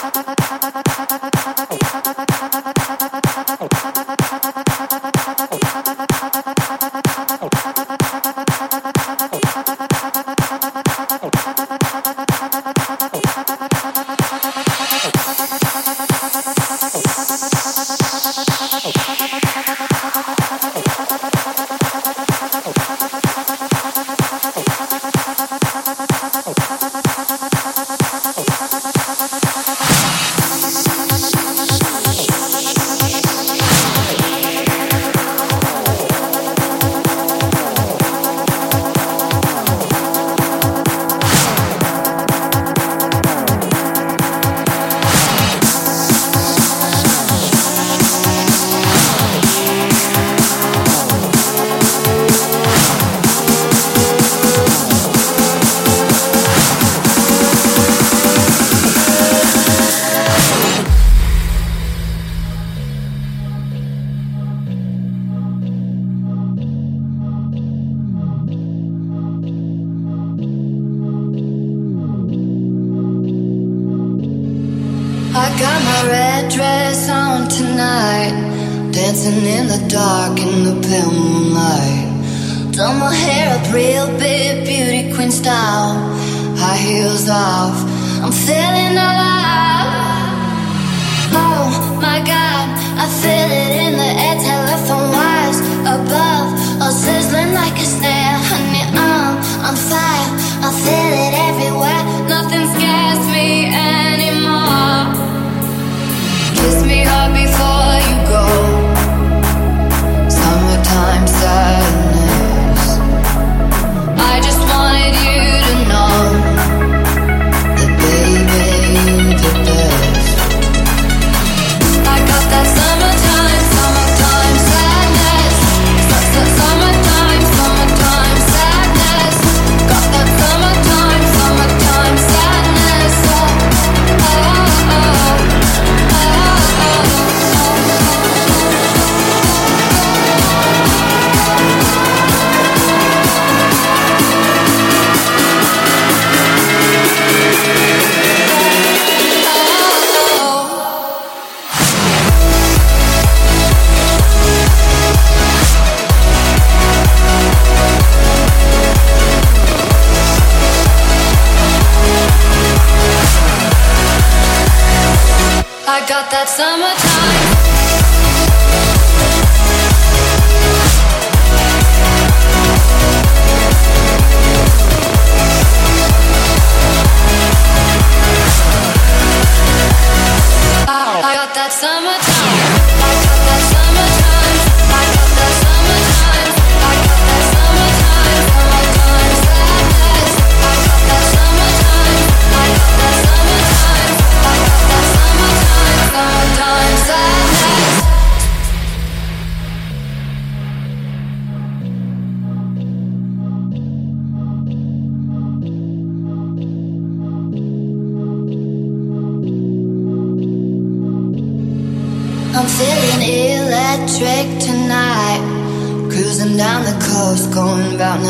I'm feeling electric tonight, cruising down the coast, going about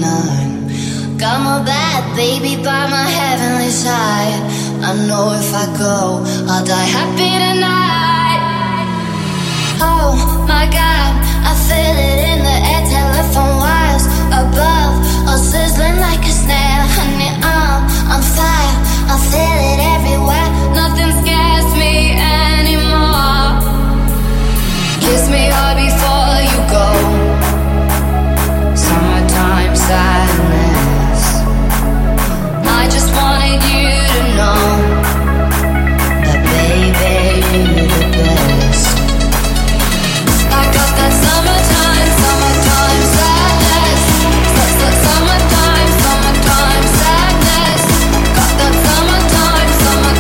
99. Got my bad baby by my heavenly side. I know if I go, I'll die happy tonight. Oh my God, I feel it in the air, telephone wires above, all sizzling like a snare. Honey, I'm on fire, I feel it everywhere. Nothing scares me anymore. Kiss me hard before you go. Summertime sadness. I just wanted you to know that baby, you're the best. I got that summertime sadness. Summertime sadness. Got that summertime sadness.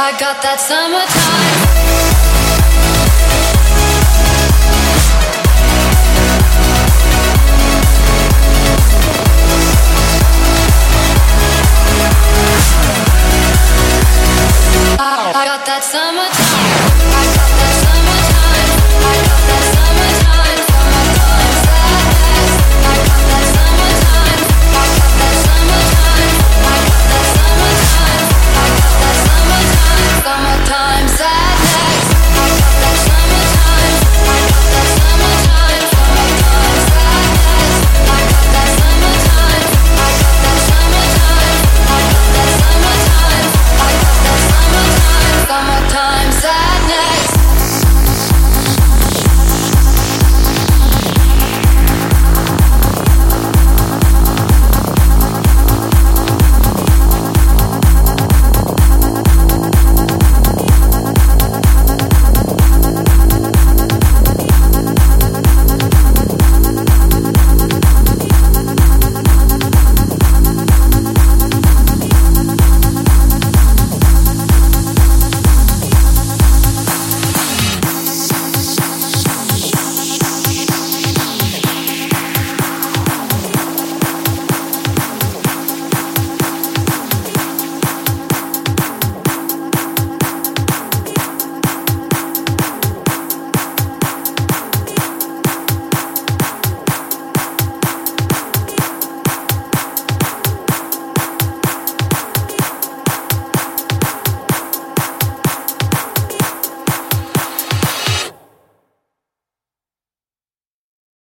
I got that summertime. I got that summer.